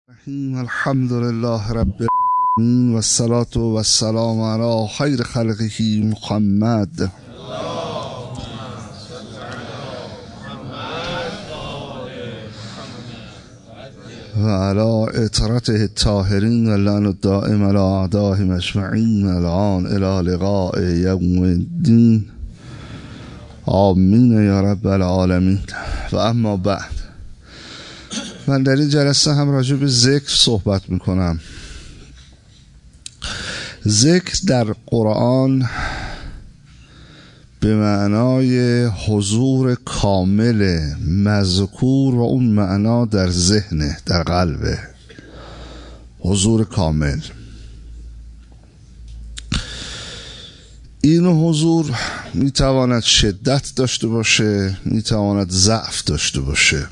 الحمد لله رب العالمين والصلاة والسلام على خير خلقه محمد وعلى اطرته الطاهرين واللعن الدائم على أعدائهم أجمعين الآن إلى لقاء يوم الدين آمین یا رب العالمین. و اما بعد، من در این جلسه هم راجع به ذکر صحبت میکنم. ذکر در قرآن به معنای حضور کامل مذکور و اون معنا در ذهن، در قلبه، حضور کامل. این حضور میتواند شدت داشته باشه، میتواند ضعف داشته باشه.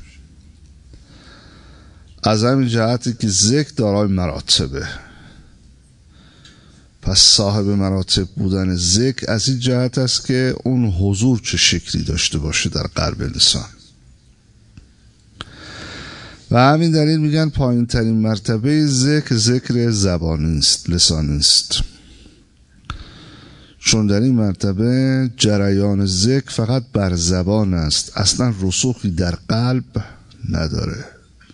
از همین جهتی که ذکر دارای مراتبه، پس صاحب مراتب بودن ذکر از این جهت است که اون حضور چه شکلی داشته باشه در قلب انسان. و همین دلیل میگن پایین ترین مرتبه ذکر زبانی است، لسانی است. چون در این مرتبه جریان ذکر فقط بر زبان است، اصلا رسوخی در قلب نداره.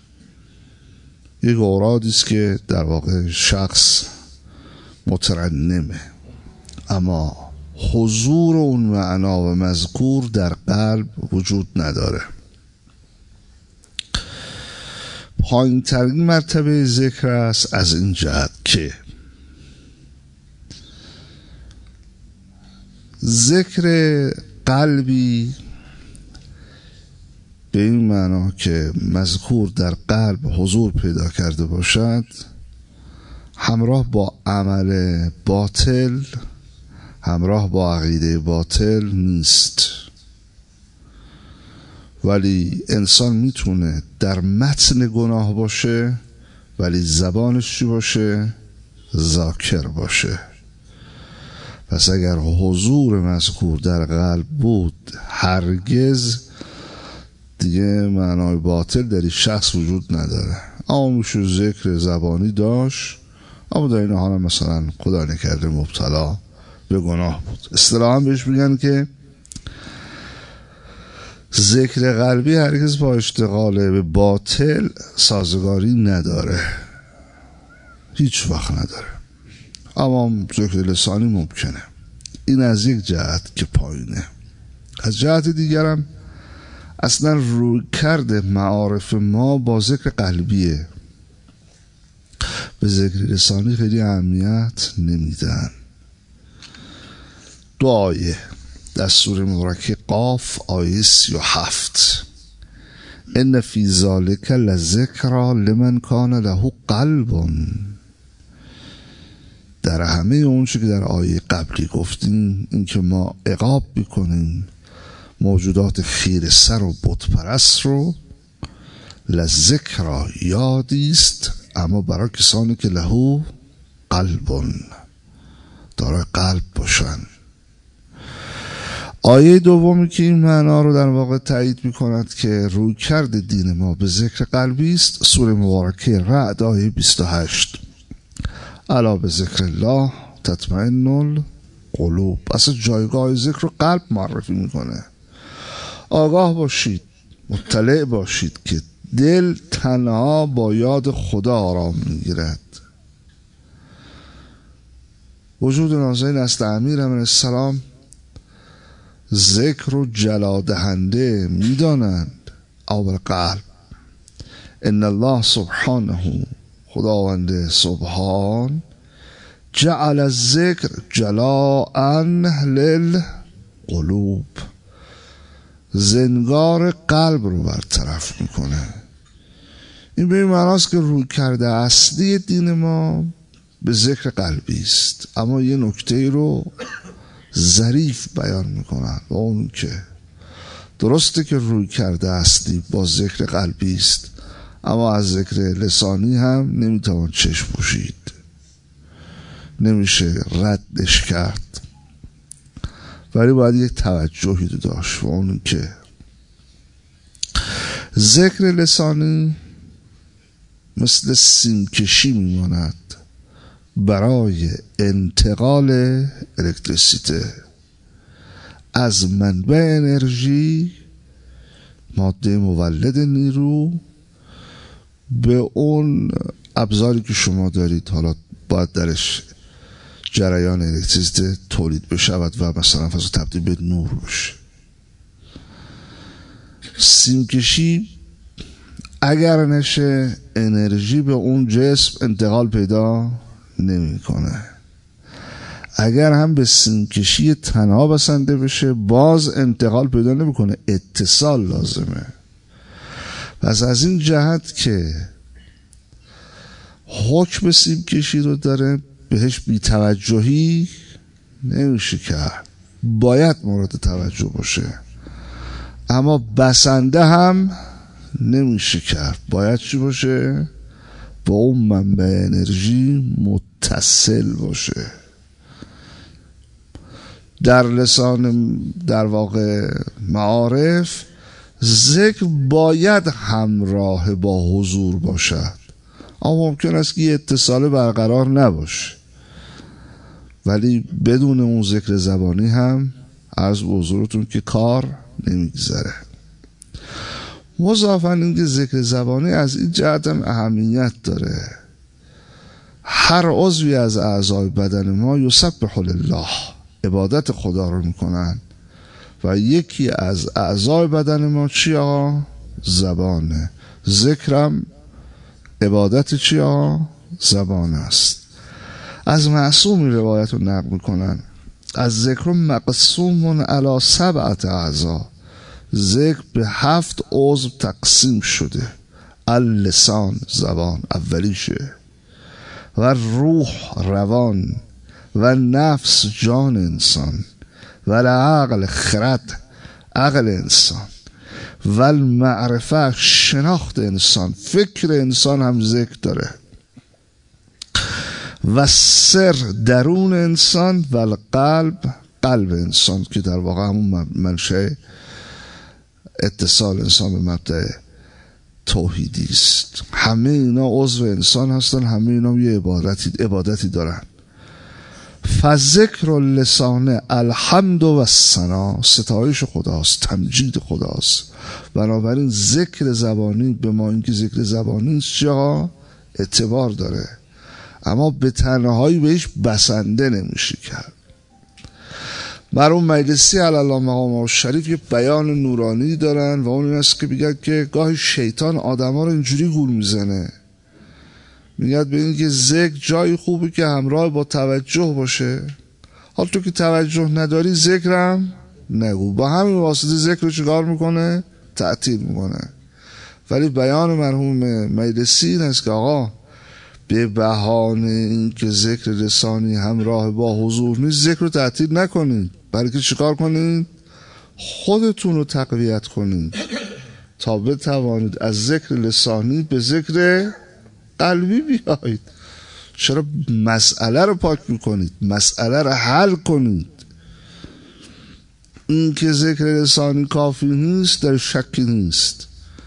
یک اورادی است که در واقع شخص مترنمه، اما حضور اون معنا و مذکور در قلب وجود نداره. پایین ترین مرتبه ذکر است از این جهت که ذکر قلبی به این معنا که مذکور در قلب حضور پیدا کرده باشد، همراه با عمل باطل، همراه با عقیده باطل نیست. ولی انسان میتونه در متن گناه باشه ولی زبانش چی باشه؟ ذاکر باشه. پس اگر حضور مذکور در قلب بود، هرگز دیگه معنای باطل در این شخص وجود نداره. اما میشه ذکر زبانی داشت، اما در این حال مثلا خدا نکرده مبتلا به گناه بود. اصطلاحاً بهش میگن که ذکر قلبی هرگز با اشتغال به باطل سازگاری نداره، هیچ وقت نداره. اما ذکر لسانی ممکنه. این از یک جهت که پایینه. از جهت دیگرم اصلا روی کرده معارف ما با ذکر قلبیه، به ذکر لسانی خیلی اهمیت نمیدن. دو آیه در سوره مبارکه قاف آیه 37: ان فی ذلک لذکری لمن کان له قلب. در همه اون چیزی که در آیه قبلی گفتیم، این که ما عقاب بکنیم موجودات خیره سر و بت پرست رو، لذکر یادی است، اما برای کسانی که له قلبون، دارای قلب باشن. آیه دومی که این معنا رو در واقع تایید میکند که روی کرد دین ما به ذکر قلبی است، سوره مبارکه رعد آیه 28: الا به ذکر الله تطمئن القلوب. اصلا جایگاه ذکر رو قلب معرفی میکنه. آگاه باشید، مطلع باشید که دل تنها با یاد خدا آرام میگیرد. وجود نازنین است امیر علیه السلام ذکر و جلا دهنده میدانند، اول قلب. ان الله سبحانه، خداوند سبحان، جعل الذکر جلاء للقلوب، زنگار قلب رو برطرف میکنه. این به این معناست که روی کرده اصلی دین ما به ذکر قلبی است. اما یه نکته رو ظریف بیان میکنن، و اون که درسته که روی کرده اصلی با ذکر قلبی است، اما از ذکر لسانی هم نمیتوان چشم پوشید، نمیشه ردش کرد، ولی باید یک توجهی داشت، و اون که ذکر لسانی مثل سیمکشی میماند برای انتقال الکتریسیته از منبع انرژی، ماده مولد نیرو، به اون ابزاری که شما دارید. حالا باید درش جریان الکتریسیته تولید بشود و مثلا فضا تبدیل به نور بشه. سیمکشی اگر نشه انرژی به اون جسم انتقال پیدا نمیکنه. اگر هم به سیمکشی تنها بسنده بشه باز انتقال پیدا نمیکنه، اتصال لازمه. پس از این جهت که حکم سیمکشی رو داره، بهش بی‌توجهی نمیشه کرد، باید مورد توجه باشه. اما بسنده هم نمیشه کرد، باید چی باشه؟ با اون منبع انرژی متصل باشه. در لسان در واقع معارف ذکر باید همراه با حضور باشد، اما ممکن است که یه اتصال برقرار نباشه، ولی بدون اون ذکر زبانی هم عرض به حضورتون که کار نمیگذره. مضافاً اینکه ذکر زبانی از این جهت هم اهمیت داره. هر عضوی از اعضای بدن ما یسبح لله، عبادت خدا رو میکنن و یکی از اعضای بدن ما چی آقا؟ زبانه. ذکرم عبادت چی آقا؟ زبان است. از معصومی روایت رو نقل میکنن از ذکر مقسوم علی 7 اعضا، ذکر به 7 عضو تقسیم شده. اللسان زبان اولیشه، و روح روان، و نفس جان انسان، و العقل خرد عقل انسان، و المعرفه شناخت انسان، فکر انسان هم ذکر داره، و سر درون انسان، و القلب قلب انسان که در واقع همون منشأ اتصال انسان به مبدأ توحیدی است. همه اینا عضو انسان هستن، همه اینا یه عبادتی دارن. فذکر اللسان الحمد و الثنا، ستایش خداست، تمجید خداست. بنابراین ذکر زبانی به ما اینکه ذکر زبانی چه اعتبار داره، اما به تنهایی بهش بسنده نمیشه کرد. مرحوم مجلسی علی الله مقامه شریف یه بیان نورانی دارن و اون این است که میگن که گاهی شیطان آدما رو اینجوری گول میزنه، میگن به این که ذکر جایی خوبه که همراه با توجه باشه. حالا تو که توجه نداری ذکرم نگو، با همین واسطه ذکر رو چیکار میکنه؟ تعطیل میکنه. ولی بیان مرحوم مجلسی این است که آقا به بهانه این که ذکر لسانی همراه با حضور نیست ذکر رو تعطیل نکنید، بلکه چیکار کنید؟ خودتون رو تقویت کنید تا بتوانید از ذکر لسانی به ذکر قلبی بیایید. چرا مسئله رو پاک میکنید؟ مسئله رو حل کنید. این که ذکر لسانی کافی نیست در شکی نیست،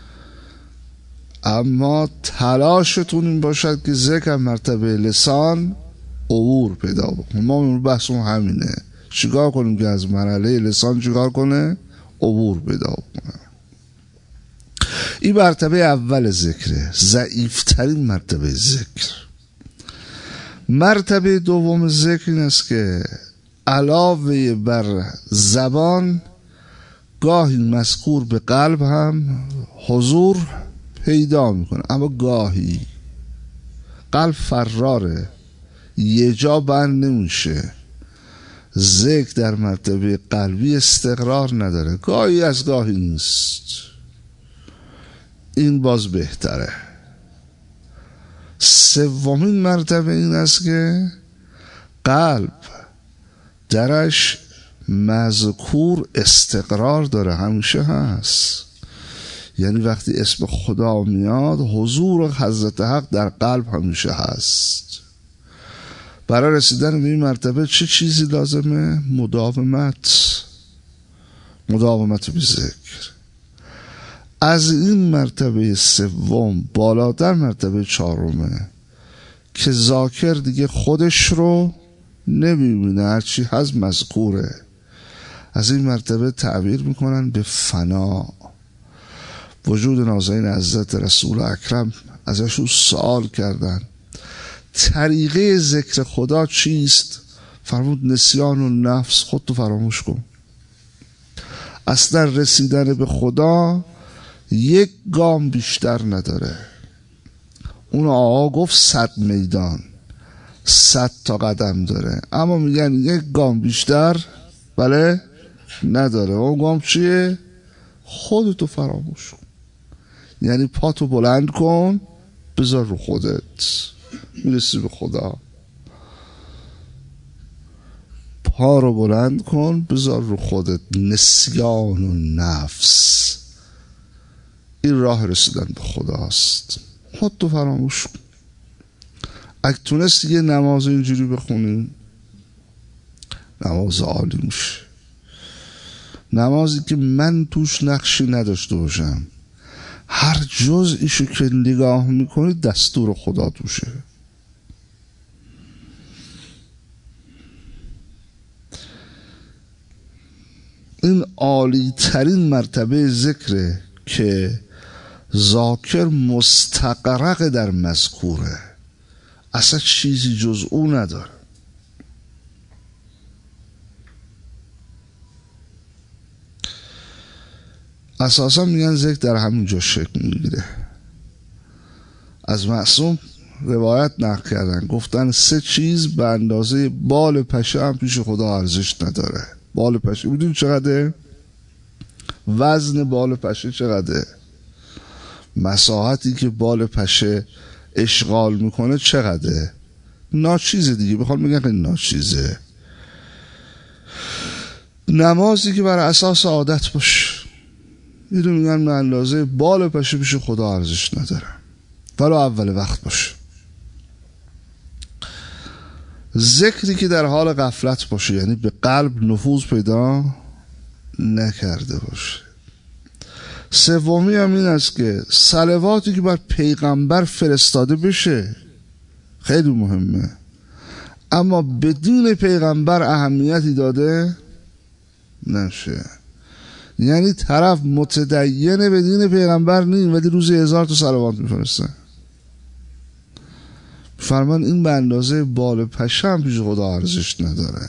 اما تلاشتون این باشد که ذکر مرتبه لسان عبور پیدا بکنه. ما بحثمون همینه، چیکار کنیم که از مرحله لسان چیکار کنه؟ عبور پیدا بکنه. این مرتبه اول ذکره، ضعیفترین مرتبه ذکر. مرتبه دوم ذکر این است که علاوه بر زبان گاهی مذکور به قلب هم حضور پیدا میکنه، اما گاهی قلب فراره، یه جا بند نمیشه. ذکر در مرتبه قلبی استقرار نداره، گاهی از گاهی نیست. این باز بهتره. سومین مرتبه این است که قلب درش مذکور استقرار داره، همیشه هست. یعنی وقتی اسم خدا میاد حضور حضرت حق در قلب همیشه هست. برای رسیدن به این مرتبه چه چیزی لازمه؟ مداومت به ذکر. از این مرتبه سوم بالاتر مرتبه چهارمه که ذاکر دیگه خودش رو نمیبینه، هرچی هست مذکوره. از این مرتبه تعبیر میکنن به فنا. وجود نازنین حضرت رسول اکرم ازشون سوال کردن طریقه ذکر خدا چیست؟ فرمود نسیان و نفس، خودتو فراموش کن. اصلا رسیدن به خدا یک گام بیشتر نداره. اون آقا گفت 100 میدان 100 تا قدم داره، اما میگن یک گام بیشتر بله نداره. اون گام چیه؟ خودتو فراموش کن. یعنی پاتو بلند کن بذار رو خودت، میرسی به خدا. پا رو بلند کن بذار رو خودت. نسیان و نفس، این راه رسیدن به خداست. خودتو فراموش کن. اگه تونست یه نماز اینجوری بخونی نماز عالی میشه. نمازی که من توش نقشی نداشته باشم، هر جزئیشو که نگاه میکنی دستور خدا توشه. این عالی ترین مرتبه ذکره که ذاکر مستغرق در مذکوره، اصلا چیزی جز او نداره. اساسا میگن ذکر در همینجا شکل میگیره. از معصوم روایت نقل کردن، گفتن 3 چیز به اندازه بال پشه هم پیش خدا ارزش نداره. بال پشه میدونی چقدره؟ وزن بال پشه چقدره؟ مساحتی که بال پشه اشغال میکنه چقدره؟ ناچیزه دیگه، بخوام میگن که ناچیزه. نمازی که بر اساس عادت باشه، میدونی میگن به اندازه بال پشه پیش خدا ارزش نداره، ولو اول وقت باشه. ذکری که در حال غفلت باشه، یعنی به قلب نفوذ پیدا نکرده باشه. سومی هم این است که صلواتی که بر پیغمبر فرستاده بشه، خیلی مهمه، اما بدون پیغمبر اهمیتی داده نشه. یعنی طرف متدینه بدون پیغمبر نیم ولی روزی 1000 تا صلوات میفرسته. فرمان این به اندازه بال پشه هم پیش خدا ارزش نداره.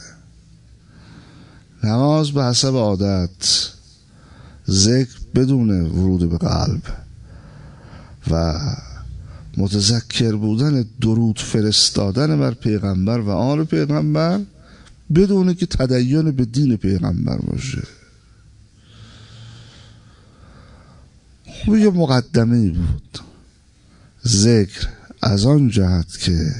نماز به حسب عادت، ذکر بدون ورود به قلب و متذکر بودن، درود فرستادن بر پیغمبر و آل پیغمبر بدون که تدین به دین پیغمبر باشه. خب یه مقدمه بود. ذکر از آن جهت که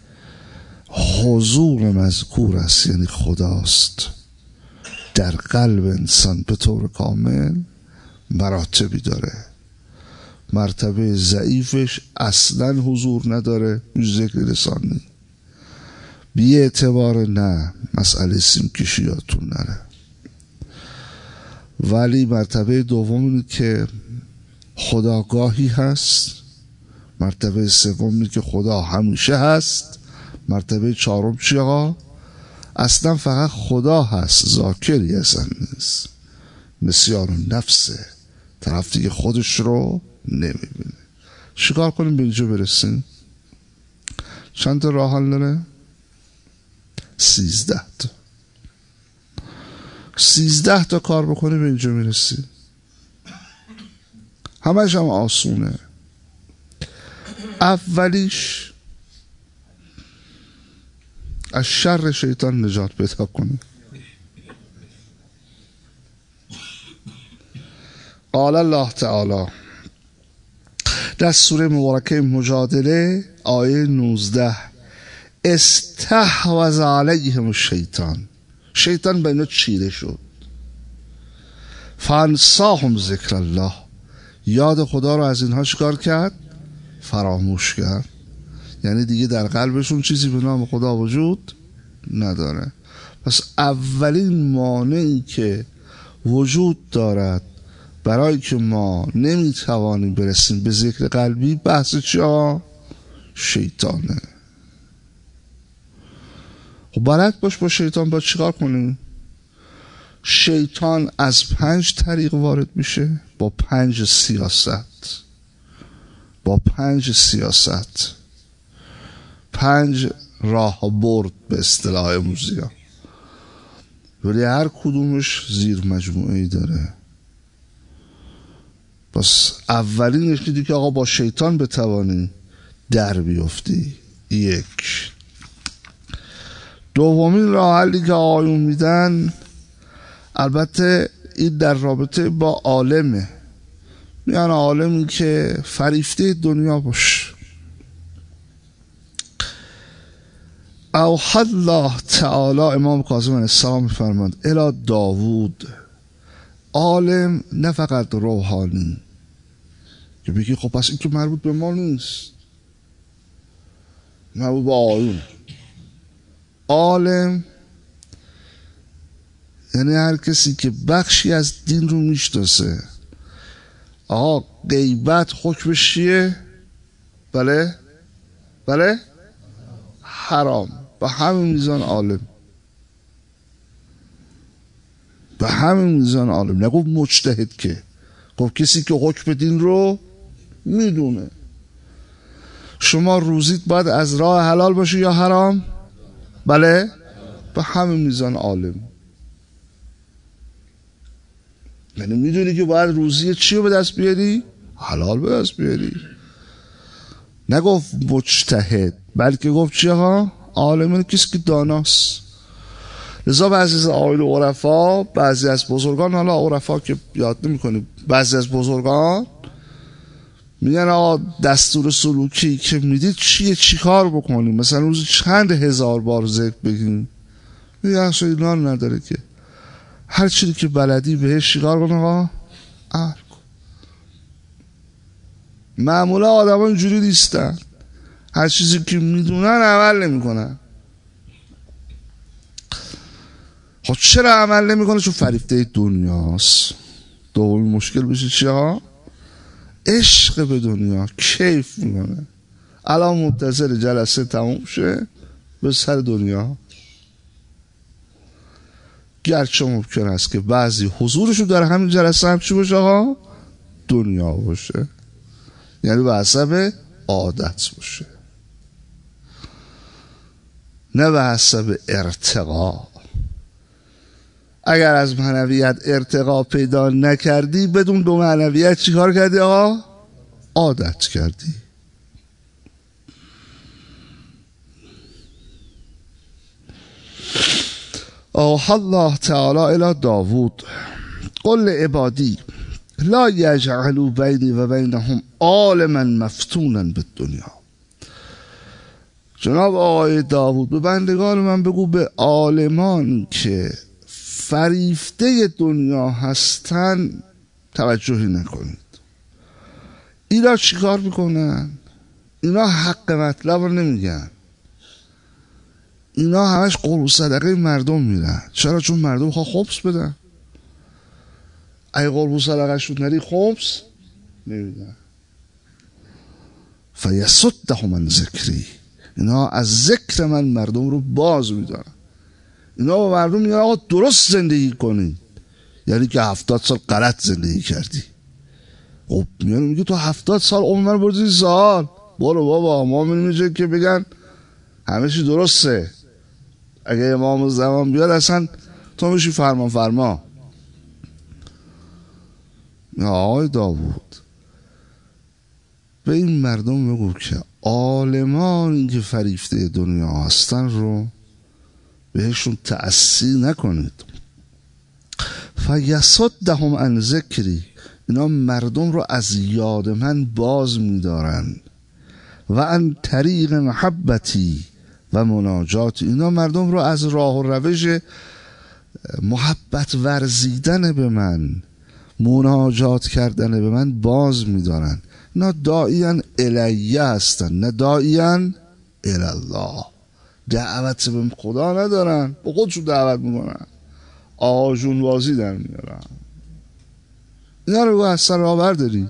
حضور مذکور است، یعنی خداست، در قلب انسان به طور کامل مراتبی داره. مرتبه ضعیفش اصلا حضور نداره، ذکر لسانی بی اعتبار، نه مسئله سیم کشیاتون نره. ولی مرتبه دوم اینه که خداگاهی هست. مرتبه سوم اینه که خدا همیشه هست. مرتبه چهارم چی آقا؟ اصلا فقط خدا هست، ذاکری اصلا نیست. نسیان و نفسه، طرف دیگه خودش رو نمیبینه. چیکار کنیم به اینجا برسیم؟ چند تا راه حل داره؟ 13 تا. 13 تا کار بکنی به اینجا میرسی. همش هم آسونه. اولیش از شر شیطان نجات پیدا کنی. قال الله تعالی در سوره مبارکه مجادله آیه 19 استحوذ علیهم الشیطان، شیطان به اینا چیره شد. فانساهم ذکر الله، یاد خدا رو از اینها چیکار کرد؟ فراموش کرد. یعنی دیگه در قلبشون چیزی به نام خدا وجود نداره. پس اولین مانعی که وجود دارد برای که ما نمیتوانیم برسیم به ذکر قلبی، بحث چیه؟ شیطانه. خب بلد باش با شیطان با چیکار کنیم؟ شیطان از 5 طریق وارد میشه، با 5 سیاست، با 5 سیاست، 5 راه برد به اصطلاح موزیا، ولی هر کدومش زیر مجموعه‌ای داره. پس اولینش دیدی که آقا با شیطان بتوانی در بیفتی. 1. دومین راه حلی که آقایون میدن، البته این در رابطه با عالمه، میان عالمی که فریفته دنیا باشه. اوحی الله تعالی، امام کاظم علیه السلام میفرماند الی داوود، عالم نه فقط روحانی که بگی خب پس این که مربوط به ما نیست، مربوط به آیون. عالم یعنی هر کسی که بخشی از دین رو میشناسه. آقا غیبت حکمش چیه؟ بله حرام. به همین میزان عالم، به همین میزان عالم. نگو مجتهد، که خب کسی که حکم دین رو میدونه. شما روزیت باید از راه حلال باشه یا حرام؟ بله، به همین میزان عالم. یعنی میدونی که باید روزی چی رو به دست بیاری؟ حلال به دست بیاری. نگفت مجتهد، بلکه گفت چی ها؟ عالم، کسی که داناست. لذا بعضی از آیل و عرفا، بعضی از بزرگان، حالا عرفا که یاد نمی کنیم، بعضی از بزرگان میگن آقا دستور سلوکی که میدید چیه، چی کار بکنیم؟ مثلا روزی چند هزار بار ذکر بگیم؟ میگن اصلا اینا نداره که هر چیزی که بلدی بهش چیکار کن آقا؟ عمل کن. معمولا آدم ها اینجوری نیستن، هر چیزی که میدونن عمل نمی کنن. خب چرا عمل نمی کنه؟ چون فریفته دنیاست. دومین مشکل بشه چی ها؟ عشق به دنیا، کیف میکنه. الان منتظر جلسه تموم شه به سر دنیا. گرچه ممکن است که بعضی حضورشون در همین جلسه هم چی باشه آقا؟ دنیا باشه، یعنی به حسب عادت باشه، نه به حسب ارتقا. اگر از معنویت ارتقا پیدا نکردی، بدون به معنویت چی کار کردی آقا؟ عادت کردی. اوحی الله تعالی الی داوود قل عبادی لا یجعلوا بینی و بینهم عالما مفتونا بالدنیا. جناب آقای داوود، به بندگان من بگو به عالمان که فریفته دنیا هستن توجهی نکنید. اینا چیکار میکنن؟ اینا حق مطلب رو نمیگن، اینا همش قرب صدقه مردم میرن. چرا؟ چون مردم خواه خبز بدن. اگه قرب صدقه شد نری خبز نمیدن. فیصدهم عن ذکری، اینا از ذکر من مردم رو باز میدارن. اینا با مردم میگن آقا درست زندگی کنید، یعنی که 70 سال غلط زندگی کردی. خب میگه تو 70 سال عمر من بردی سال، برو بابا. ما میگیم که بگن همه چی درسته، اگه امام زمان بیاد اصلا تو میشی فرما. آقای داوود، به این مردم بگو که عالمان که فریفته دنیا هستن رو بهشون تأثیر نکنید. فیصدهم عن ذکری، اینا مردم رو از یاد من باز می‌دارن. و عن طریق محبتی و مناجات، اینا مردم رو از راه و روش محبت ورزیدن به من، مناجات کردن به من باز می‌دارن. اینا داعیان الیه هستن، نه داعیان الله. دعوت به خدا ندارن، به خودشون دعوت میکنن، آجون بازی در میارن. اینا رو از سر راه بردارید.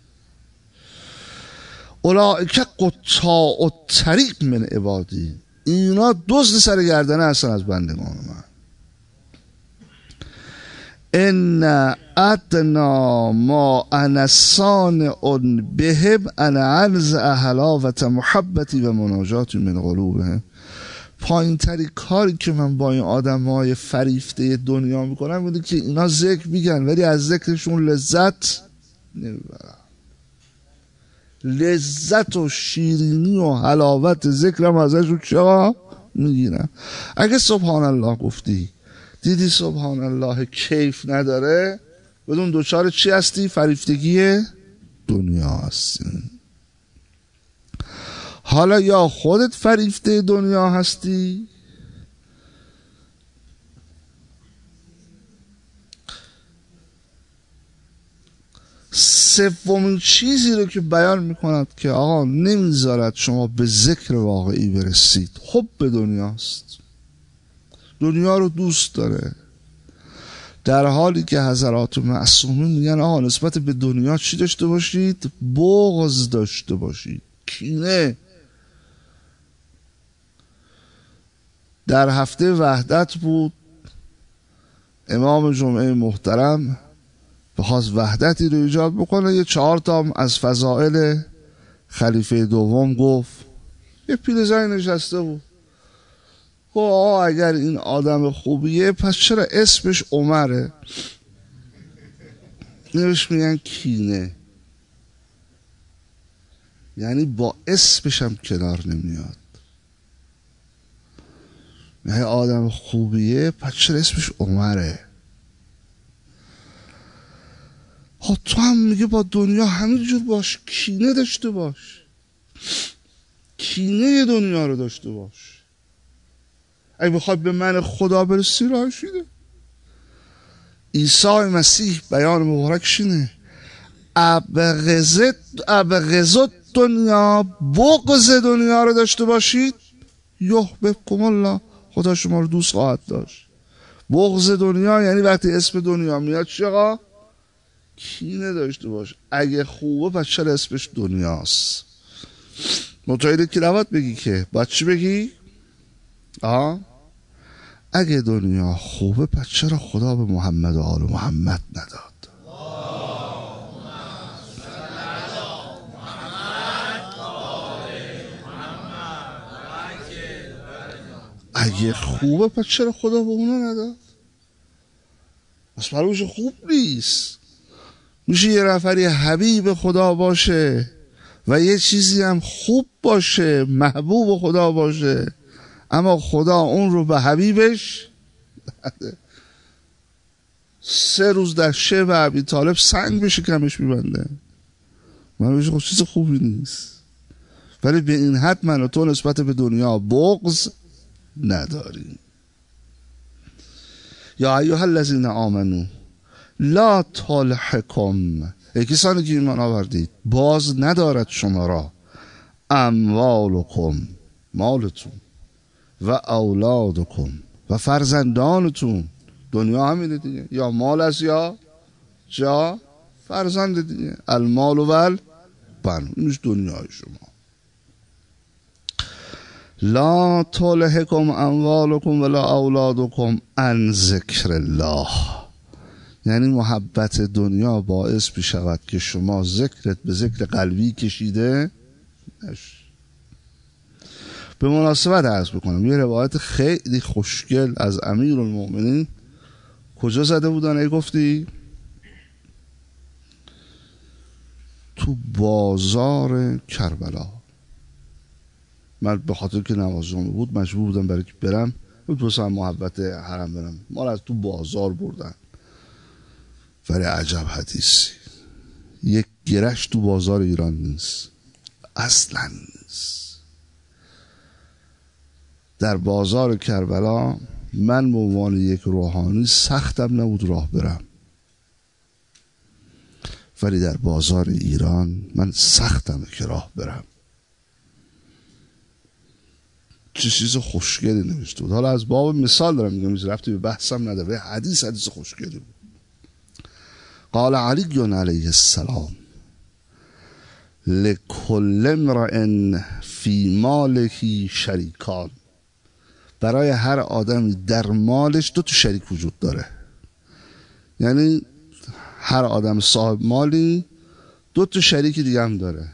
اولئک قطاع الطریق من عبادی، اینا دزد سر گردنه هستن از بندگان من. ان ادنا ما انا صانع بهم ان انزع حلاوت محبتی و مناجاتی من قلوبهم. پایین تری کاری که من با این آدم های فریفته دنیا میکنم بوده که اینا ذکر میگن ولی از ذکرشون لذت نمیبرن. لذت و شیرینی و حلاوت ذکرم ازشون چرا میگیرم؟ اگه سبحان الله گفتی دیدی سبحان الله کیف نداره، بدون دوچار چی هستی؟ فریفتگی دنیا هستی. حالا یا خودت فریفته دنیا هستی سومین چیزی رو که بیان میکند که آقا نمیذارد شما به ذکر واقعی برسید، حب به دنیاست. دنیا رو دوست داره، در حالی که حضرات معصومین میگن آقا نسبت به دنیا چی داشته باشید؟ بغض داشته باشید، کینه. در هفته وحدت بود، امام جمعه محترم بخواست وحدتی رو ایجاد بکنه، یه 4 تا از فضائل خلیفه دوم گفت. یه پیرزنی نشسته بود، گفت اگر این آدم خوبیه پس چرا اسمش عمره؟ نوش میگن کینه، یعنی با اسمش هم کنار نمیاد. یعنی آدم خوبیه پس چرا اسمش عمره؟ تو هم میگه با دنیا همینجور باش، کینه داشته باش، کینه دنیا رو داشته باش. اگه بخواد به من خدا برسی راهش اینه. عیسی مسیح بیان مبارکش اینه ابغض دنیا، بغض دنیا رو داشته باشید یحببکم الله، خدا شما رو دوست خواهد داشت. بغض دنیا یعنی وقتی اسم دنیا میاد چقا؟ کینه داشته باش. اگه خوبه پس چرا اسمش دنیاست؟ متعیده که نباید بگی که باید چی بگی؟ اگه دنیا خوبه پس چرا خدا به محمد و آل محمد نداد؟ اگه خوبه پس چرا خدا به اونا نداد؟ پس بروش خوب نیست. میشه یه نفری حبیب خدا باشه و یه چیزی هم خوب باشه، محبوب خدا باشه، اما خدا اون رو به حبیبش 3 روز در شب ابی طالب سنگ به شکمش میبنده. من بهش خب چیز خوبی نیست، ولی به این حد من و تو نسبت به دنیا بغض نداریم. یا ایها الذین آمنو لا تلهکم، ای کسانی که ایمان آوردید باز ندارد شما را اموالکم، مالتون، و اولادکم، و فرزندانتون. دنیا همینه دیگه، یا مال است یا جا فرزند دیگه. المال و البنون، اینش دنیای شما. لا تلهکم اموالکم ولا اولادکم عن ذکر الله، یعنی محبت دنیا باعث بشود که شما ذکرت به ذکر قلبی کشیده نشه. به مناسبت عرض بکنم یه روایت خیلی خوشگل از امیرالمؤمنین کجا زده بودن؟ ای گفتی تو بازار کربلا. من به خاطر که نماز جمعه بود مجبور بودم برای که برم، بسا محبت حرم برم، ما از تو بازار بردن. ولی عجب حدیثی، یک گرش تو بازار ایران نیست، اصلا نیست. در بازار کربلا من به عنوان یک روحانی سختم نبود راه برم، ولی در بازار ایران من سختمه که راه برم. چه چیز خوشگلی نوشته بود. حالا از باب مثال دارم میگم، رفتی به بحثم نداره، حدیث خوشگلی بود. قال علی علیه السلام لکل امرئ فی ماله شریکان، برای هر آدمی در مالش 2 تا شریک وجود داره. یعنی هر آدم صاحب مالی 2 تا شریک دیگه هم داره،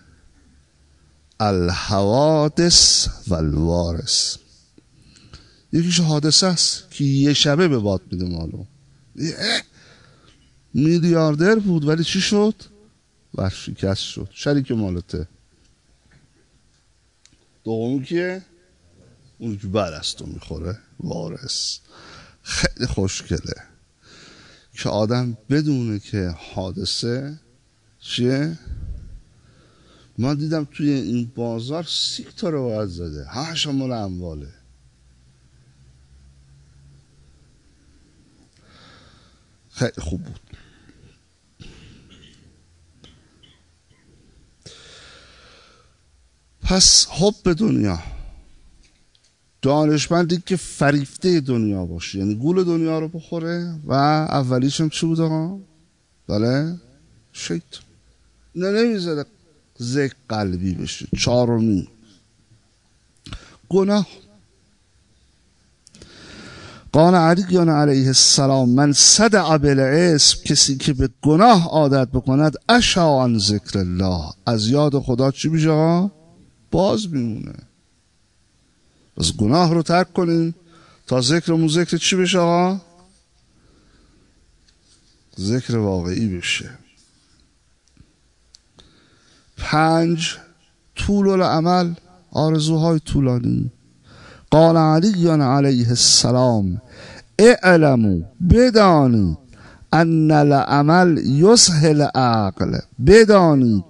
الحوادث و الوارث. یکیش حادثه است که یه شبه به باد میده مالو، میلیاردر بود ولی چی شد؟ ورشکست شد، شریک مالته. دومی کیه؟ اون که بعد از تو میخوره، وارث. خیلی خوشگله که آدم بدونه که حادثه چیه. من دیدم توی این بازار 30 تا روایت زده، همش مال امواله. خیلی خوب بود. پس حب دنیا، دانشمندی که فریفته دنیا باشه، یعنی گول دنیا رو بخوره. و اولیش هم چی بود آقا؟ بله، شیطان. نه نمیذاره ذکر قلبی بشه. 4 گناه. قال علی علیه السلام من صدع بالاسم، کسی که به گناه عادت بکند اشا عن ذکر الله، از یاد خدا چی میشه آقا؟ باز میمونه. بس گناه رو ترک کنیم تا ذکرمون ذکر چی بشه آقا؟ ذکر واقعی بشه. 5 طول العمل، آرزوهای طولانی. قال علی علیه السلام اعلموا، بدانید ان العمل یسهل عقل، بدانید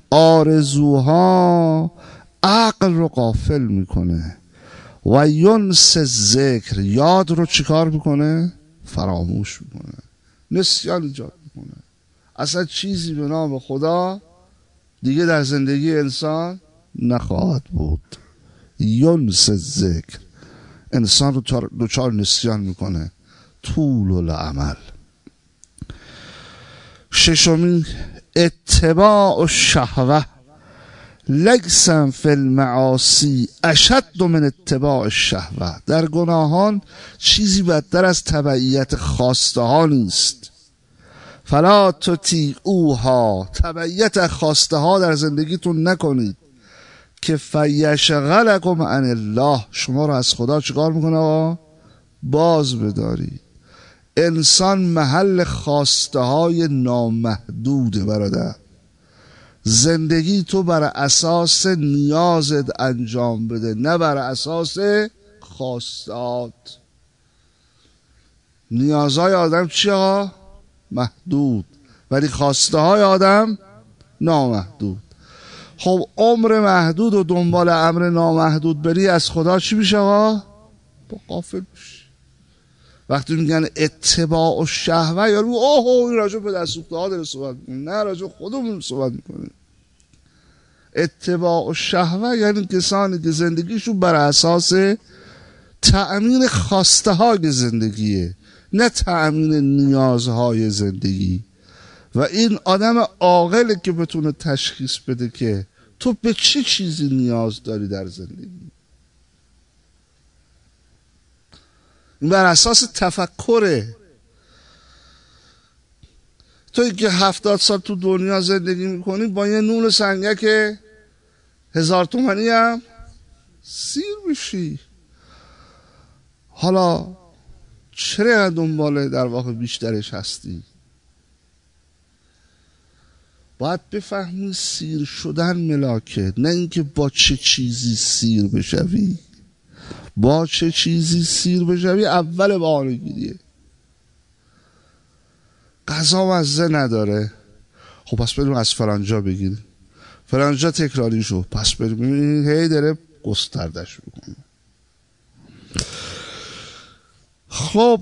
آرزوها عقل رو غافل میکنه. و ینس ذکر، یاد رو چیکار میکنه؟ فراموش میکنه، نسیان ایجاد میکنه. اصلا چیزی به نام خدا دیگه در زندگی انسان نخواهد بود. ینس ذکر، انسان رو دوچار نسیان میکنه. طول العمل. 6 اتباع الشهوه لیس فی المعاصی اشد من اتباع الشهوه، در گناهان چیزی بدتر از تبعیت خواسته ها نیست. فلا تطیعوها، تبعیت خواسته ها در زندگیتون نکنید. که فیشغلکم عن الله، شما رو از خدا چیکار میکنه؟ باز بداری. انسان محل خواسته های نامحدوده برادر. زندگی تو بر اساس نیازت انجام بده، نه بر اساس خواستات. نیازهای آدم چی ها؟ محدود، ولی خواسته های آدم نامحدود. خب عمر محدود و دنبال امر نامحدود بری، از خدا چی میشه ها؟ با غافل میشه. وقتی میگن اتباع و شهوه، یارو اوه این راجع به دستوخته ها داره صحبت میکنه. نه، راجع خودمون صحبت میکنه. اتباع و شهوه یعنی کسانی که زندگیشون بر اساس تأمین خواسته های زندگیه، نه تأمین نیازهای زندگی. و این آدم عاقله که بتونه تشخیص بده که تو به چه چیزی نیاز داری در زندگی. این بر اساس تفکره. توی که 70 سال تو دنیا زندگی میکنی با یه نون سنگک 1000 تومانی هم سیر میشی. حالا چرا دنباله در واقع بیشترش هستی؟ باید بفهمی سیر شدن ملاکه، نه اینکه با چه چیزی سیر بشوی. با چه چیزی سیر بشوی اول بهانه‌گیریه. غذا مزه نداره، خب پس بریم از فرنجا بگیریم. فرنجا تکراری شو، پس بریم. هی داره گستردش میکنه. خب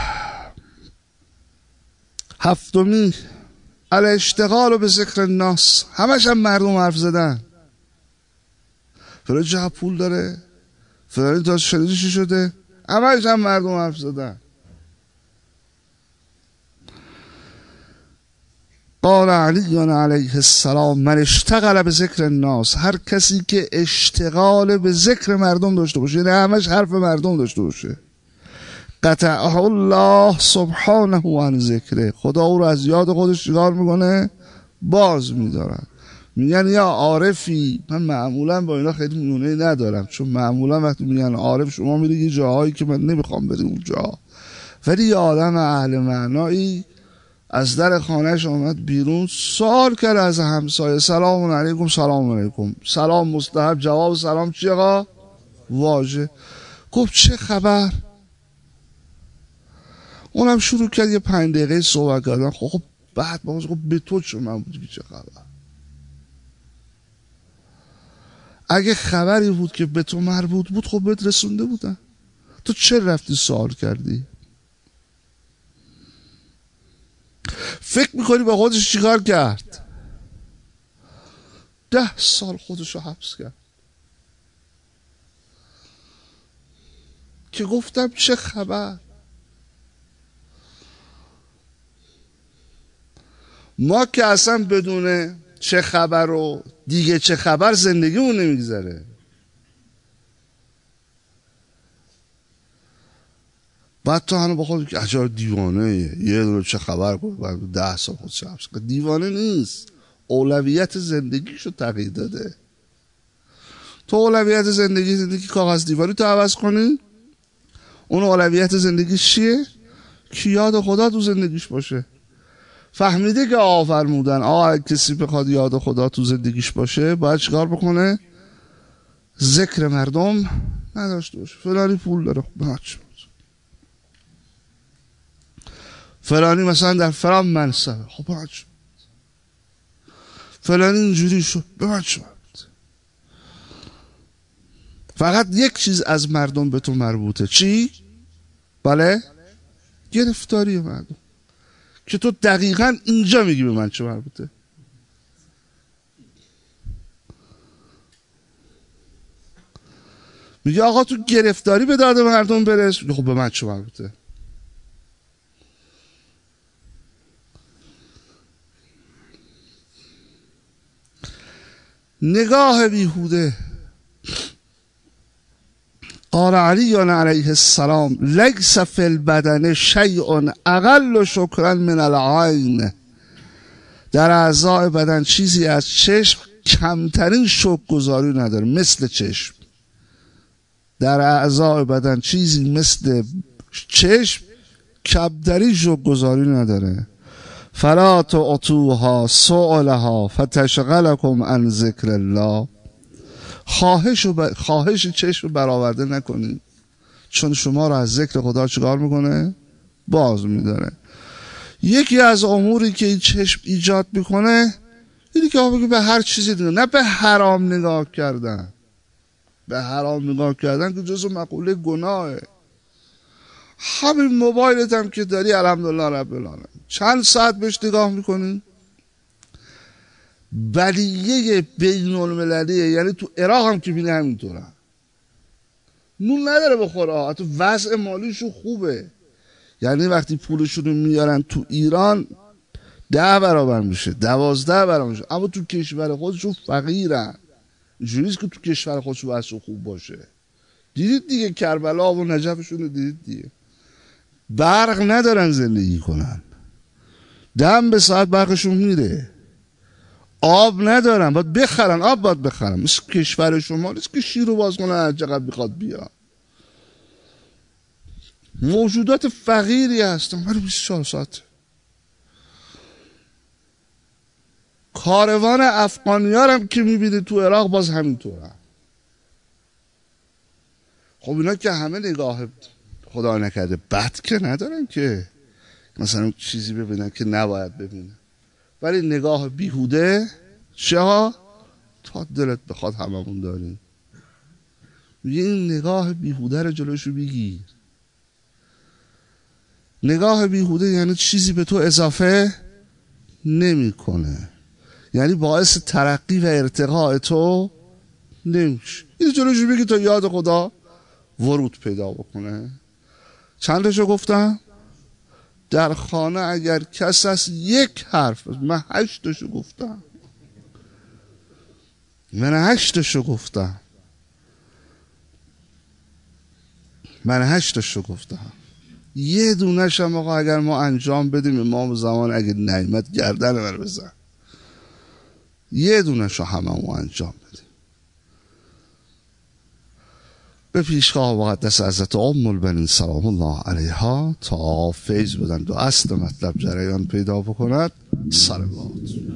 7 الاشتغال به ذکر الناس، همش هم مردم حرف زدن. فلان جا پول داره، فلان تا شنیدی چی شده، همش هم مردم حرف زدن. قال علی علیه السلام من اشتغل به ذکر الناس، هر کسی که اشتغال به ذکر مردم داشته باشه، یعنی همش حرف مردم داشته باشه، قطعه الله سبحانه عن ذکره، خدا او رو از یاد خودش چیکار میکنه؟ باز میدارن. میگن یا عارفی، من معمولا با اینا خیلی میونه ندارم، چون معمولا وقتی میگن عارف شما میری یه جاهایی که من نمیخوام بریم اونجا، ولی یه آدم اهل معنایی از در خانهش آمد بیرون، سوال کرد از همسایه سلام علیکم. سلام علیکم. سلام مستحب، جواب سلام چیه آقا؟ واجب. گفت چه خبر؟ اونم شروع کرد یه 5 دقیقه صحبت کردن. خب بعد با گفت به تو چه من بود چه خبر؟ اگه خبری بود که به تو مربوط بود خب بهت رسونده بودن، تو چه رفتی سوال کردی؟ فکر میکنی با خودش چیکار کرد؟ 10 سال خودشو حبس کرد که گفتم چه خبر. ما که اصلا بدون چه خبر و دیگه چه خبر زندگیمون نمیگذره. بعد تو هنو با خود که عجب دیوانه یه دونه چه خبر کنه بعد 10 سال خودش حبس کنه. دیوانه نیست، اولویت زندگیشو تغییر داده. تو اولویت زندگی کاغذ دیواری تو عوض کنی، اون اولویت زندگی چیه؟ که یاد خدا تو زندگیش باشه. فهمیده که آقا فرمودن آقا کسی بخواد یاد خدا تو زندگیش باشه باید چیکار بکنه؟ ذکر مردم نداشته باشه. فلانی پول داره بچه، فلانی مثلا در فلان منصبه، خب بچه، فلانی اینجوری شد بچه. فقط یک چیز از مردم به تو مربوطه. چی؟ بله؟ گرفتاری مردم، که تو دقیقاً اینجا میگی به من چه مربوطه. میگه آقا تو گرفتاری به داد مردم برس، خب به من چه مربوطه. نگاه بیهوده. قال علی علیه السلام لیس فی البدن شیء اقل شکرا من العین، در اعضای بدن چیزی از چشم کمترین شکرگزاری نداره مثل چشم. در اعضای بدن چیزی مثل چشم کمترین شکرگزاری نداره. فلا تعطوها سؤلها فتشغلکم عن ذکر الله، خواهش چشم برآورده نکنید، چون شما را از ذکر خدا چیکار میکنه؟ باز میداره. یکی از اموری که این چشم ایجاد میکنه اینی که بگی به هر چیزی دیگه، نه به حرام نگاه کردن. به حرام نگاه کردن که جزو مقوله گناهه. همین موبایلت هم که داری الحمدلله رب العالمین چند ساعت بهش نگاه میکنی؟ بلیه بین المللیه، یعنی تو عراق هم که بینه همینطوره، نون نداره بخوره، حتی وضع مالیشون خوبه، یعنی وقتی پولشون رو میارن تو ایران 10 برابر میشه 12 برابر میشه، اما تو کشور خودشون فقیرن. اینجوریست که تو کشور خودشون وضع خوب باشه. دیدید دیگه کربلا و نجفشون رو دیدید دیگه، برق ندارن زندگی کنن، دم به ساعت برقشون میره، آب ندارن باید بخرن، آب باید بخرن. مثل کشور شما نیست که شیر رو باز کنن هر چقدر بخواد بیا. موجودات فقیری هستن ولی 24 ساعت. کاروان افغانی‌ها هم که میبینید تو عراق باز همینطوره. خب اینا که همه نگاه خدا نکرده بد که ندارن که مثلا چیزی ببینن که نباید ببینن، ولی نگاه بیهوده چه ها تا دلت بخواد هممون داریم. میگه این نگاه بیهوده رو جلوشو بگیر. نگاه بیهوده یعنی چیزی به تو اضافه نمیکنه، یعنی باعث ترقی و ارتقاء تو نمیشه. این جلوشو بگیر تا یاد خدا ورود پیدا بکنه. چندشو گفتم؟ در خانه اگر کس است یک حرف، من 8 گفتم، من 8 گفتم، من 8 گفتم، یه دونش هم آقا اگر ما انجام بدیم امام زمان اگه نعمت گردن من بزن، یه دونش رو هممون انجام بدیم. به پیشگاه مقدس حضرت ام البنین سلام الله علیها تا فیض بدن و اصل مطلب جریان پیدا بکند. صلوات.